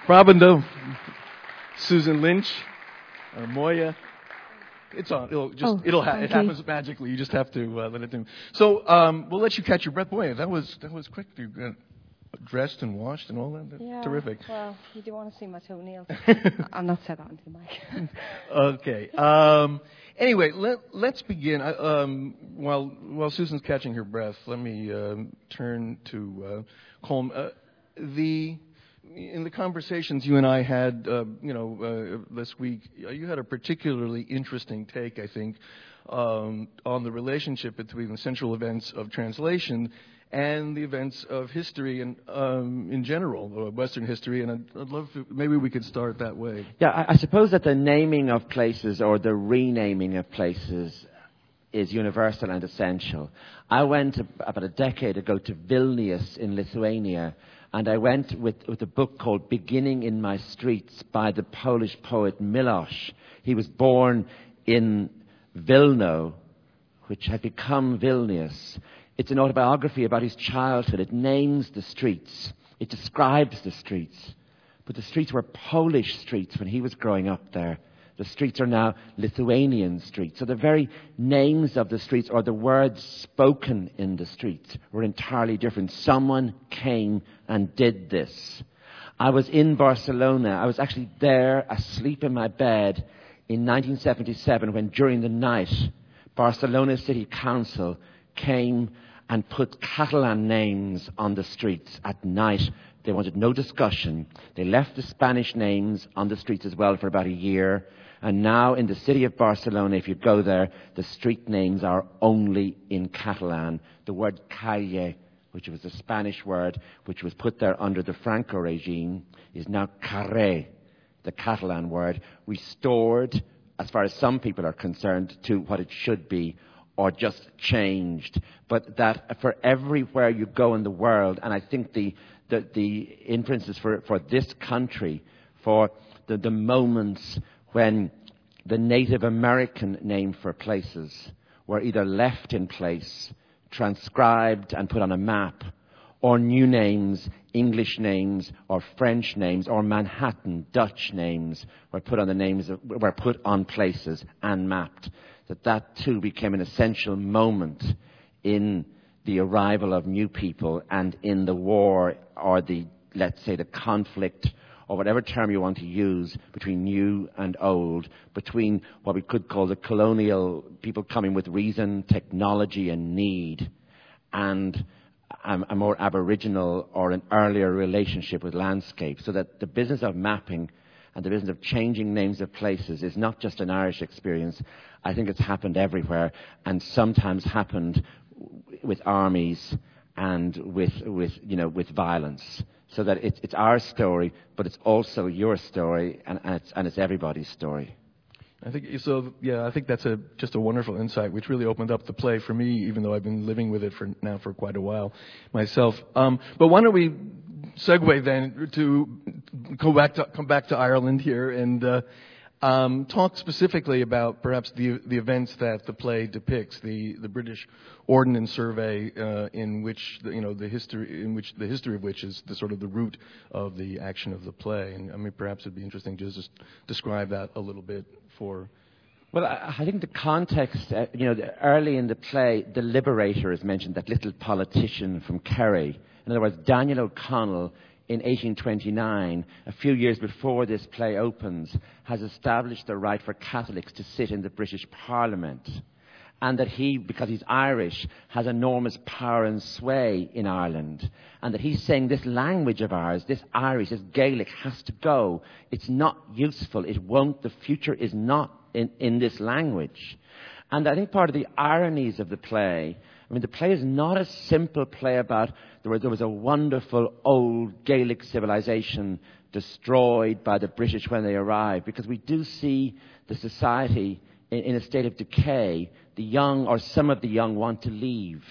Brabando, Susan Lynch, Moya. It's on. It happens magically. You just have to let it do. So we'll let you catch your breath. Boy, that was quick. You got dressed and washed and all that. Yeah, terrific. Well, you do want to see my toenails. I'll not say that into the mic. Okay. Anyway, let's begin. While Susan's catching her breath, let me turn to Colm. In the conversations you and I had, this week, you had a particularly interesting take, I think, on the relationship between the central events of translation and the events of history and in general, Western history. And I'd love to, maybe we could start that way. Yeah, I suppose that the naming of places or the renaming of places is universal and essential. I went about a decade ago to Vilnius in Lithuania, and I went with a book called Beginning in My Streets by the Polish poet Milosz. He was born in Vilno, which had become Vilnius. It's an autobiography about his childhood. It names the streets. It describes the streets. But the streets were Polish streets when he was growing up there. The streets are now Lithuanian streets. So the very names of the streets or the words spoken in the streets were entirely different. Someone came and did this. I was in Barcelona. I was actually there asleep in my bed in 1977 when during the night Barcelona City Council came and put Catalan names on the streets at night. They wanted no discussion. They left the Spanish names on the streets as well for about a year. And now in the city of Barcelona, if you go there, the street names are only in Catalan. The word calle, which was a Spanish word, which was put there under the Franco regime, is now carré, the Catalan word, restored, as far as some people are concerned, to what it should be, or just changed. But that for everywhere you go in the world, and I think the inferences for this country, for the moments when the Native American name for places were either left in place, transcribed and put on a map, or new names, English names, or French names, or Manhattan, Dutch names were put on places and mapped. That too became an essential moment in the arrival of new people and in the war or let's say the conflict or whatever term you want to use between new and old, between what we could call the colonial people coming with reason, technology and need, and a more aboriginal or an earlier relationship with landscape. So that the business of mapping and the business of changing names of places is not just an Irish experience. I think it's happened everywhere, and sometimes happened with armies and with violence. So that it's our story, but it's also your story, and it's everybody's story. I think so. Yeah, I think that's just a wonderful insight, which really opened up the play for me, even though I've been living with it for quite a while myself. But why don't we segue then to come back to Ireland here and talk specifically about perhaps the events that the play depicts, the British Ordnance Survey, in which the history of which is the sort of the root of the action of the play. And I mean, perhaps it'd be interesting to just describe that a little bit for. Well, I think the context, early in the play, the Liberator is mentioned, that little politician from Kerry. In other words, Daniel O'Connell, in 1829, a few years before this play opens, has established the right for Catholics to sit in the British Parliament. And that he, because he's Irish, has enormous power and sway in Ireland. And that he's saying this language of ours, this Irish, this Gaelic, has to go. It's not useful. It won't. The future is not in this language. And I think part of the ironies of the play, the play is not a simple play about there was a wonderful old Gaelic civilization destroyed by the British when they arrived, because we do see the society in a state of decay. The young, or some of the young, want to leave.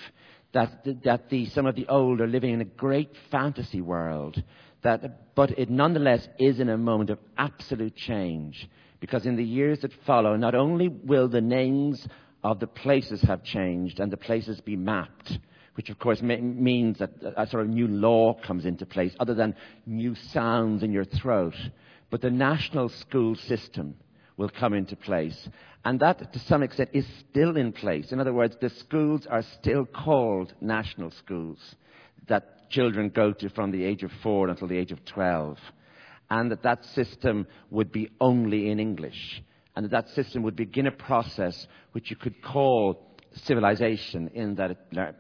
Some of the old are living in a great fantasy world. But it nonetheless is in a moment of absolute change, because in the years that follow, not only will the names of the places have changed and the places be mapped, which of course means that a sort of new law comes into place, other than new sounds in your throat. But the national school system will come into place. And that, to some extent, is still in place. In other words, the schools are still called national schools that children go to from the age of 4 until the age of 12. And that system would be only in English. And that system would begin a process which you could call civilization, in that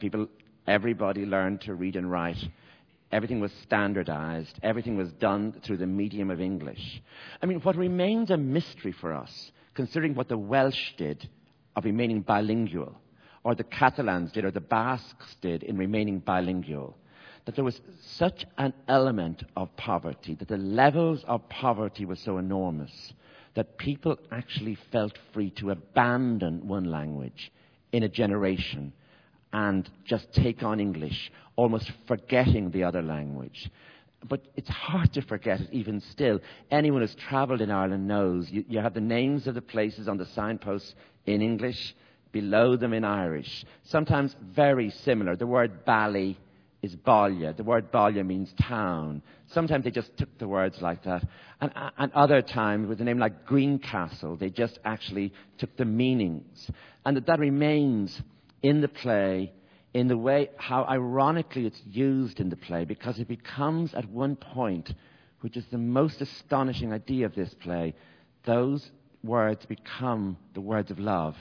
everybody learned to read and write. Everything was standardized. Everything was done through the medium of English. I mean, what remains a mystery for us, considering what the Welsh did of remaining bilingual, or the Catalans did, or the Basques did in remaining bilingual, that there was such an element of poverty, that the levels of poverty were so enormous, that people actually felt free to abandon one language in a generation and just take on English, almost forgetting the other language. But it's hard to forget it even still. Anyone who's travelled in Ireland knows you have the names of the places on the signposts in English, below them in Irish. Sometimes very similar. The word Bally is Ballia. The word Ballia means town. Sometimes they just took the words like that. And other times, with a name like Greencastle, they just actually took the meanings. And that remains in the play, in the way how ironically it's used in the play, because it becomes at one point, which is the most astonishing idea of this play, those words become the words of love.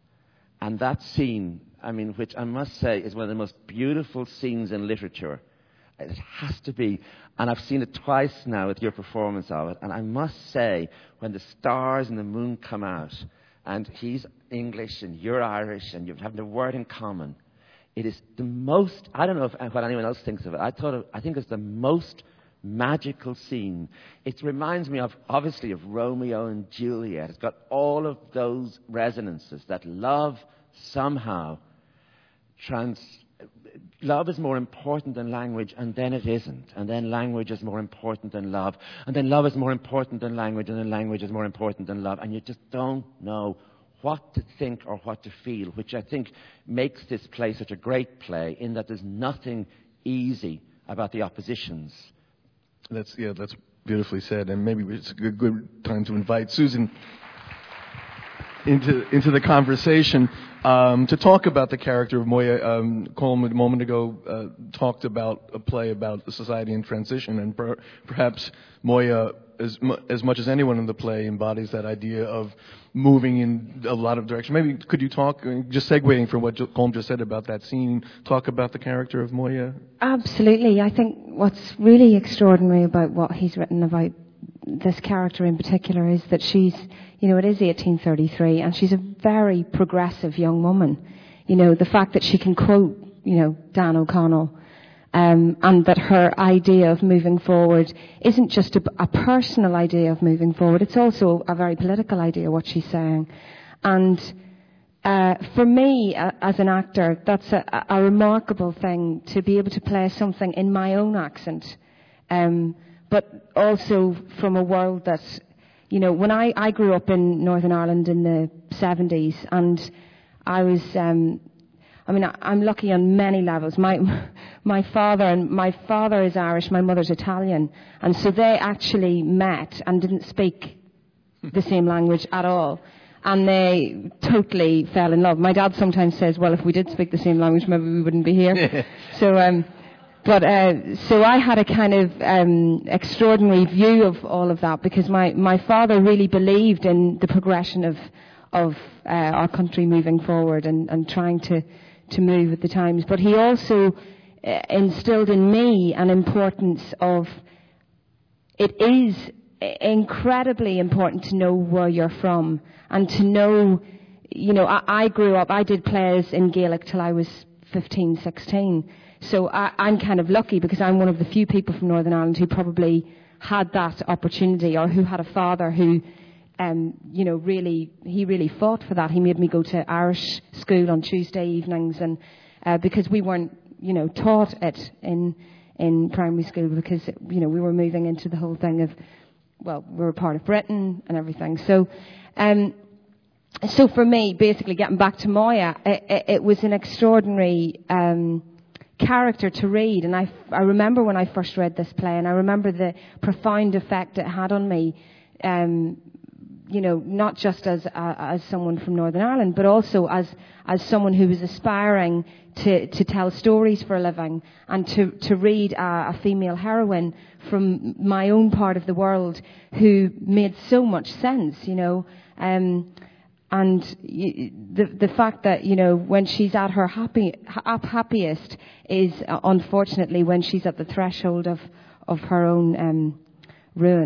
And that scene, I mean, which I must say is one of the most beautiful scenes in literature. It has to be. And I've seen it twice now with your performance of it. And I must say, when the stars and the moon come out, and he's English and you're Irish and you have the word in common, it is the most, I don't know what anyone else thinks of it, I think it's the most magical scene. It reminds me of, obviously, of Romeo and Juliet. It's got all of those resonances that love somehow love is more important than language, and then it isn't. And then language is more important than love. And then love is more important than language, and then language is more important than love. And you just don't know what to think or what to feel, which I think makes this play such a great play, in that there's nothing easy about the oppositions. That's beautifully said. And maybe it's a good time to invite Susan into the conversation to talk about the character of Moya. Colm a moment ago talked about a play about the society in transition, and perhaps Moya, as much as anyone in the play, embodies that idea of moving in a lot of directions. Maybe could you talk, just segueing from what Colm just said about that scene, talk about the character of Moya? Absolutely. I think what's really extraordinary about what he's written about this character in particular is that she's, it is 1833, and she's a very progressive young woman. The fact that she can quote, Dan O'Connell, and that her idea of moving forward isn't just a personal idea of moving forward, it's also a very political idea, what she's saying. And for me, as an actor, that's a remarkable thing, to be able to play something in my own accent, but also from a world that, when I grew up in Northern Ireland in the 70s, and I was, I'm lucky on many levels. My father is Irish, my mother's Italian, and so they actually met and didn't speak the same language at all. And they totally fell in love. My dad sometimes says, well, if we did speak the same language, maybe we wouldn't be here. So I had a kind of extraordinary view of all of that, because my father really believed in the progression of our country moving forward and trying to move with the times. But he also instilled in me an importance of, it is incredibly important to know where you're from, and to know, I grew up, I did plays in Gaelic till I was 15, 16. So I'm kind of lucky, because I'm one of the few people from Northern Ireland who probably had that opportunity, or who had a father who, really fought for that. He made me go to Irish school on Tuesday evenings, and because we weren't, taught it in primary school, because, we were moving into the whole thing of, well, we were part of Britain and everything. So for me, basically getting back to Moya, it was an extraordinary character to read. And I remember when I first read this play, and I remember the profound effect it had on me. Not just as someone from Northern Ireland, but also as someone who was aspiring to tell stories for a living, and to read a female heroine from my own part of the world who made so much sense, and the fact that, when she's at her happiest is unfortunately when she's at the threshold of her own ruin.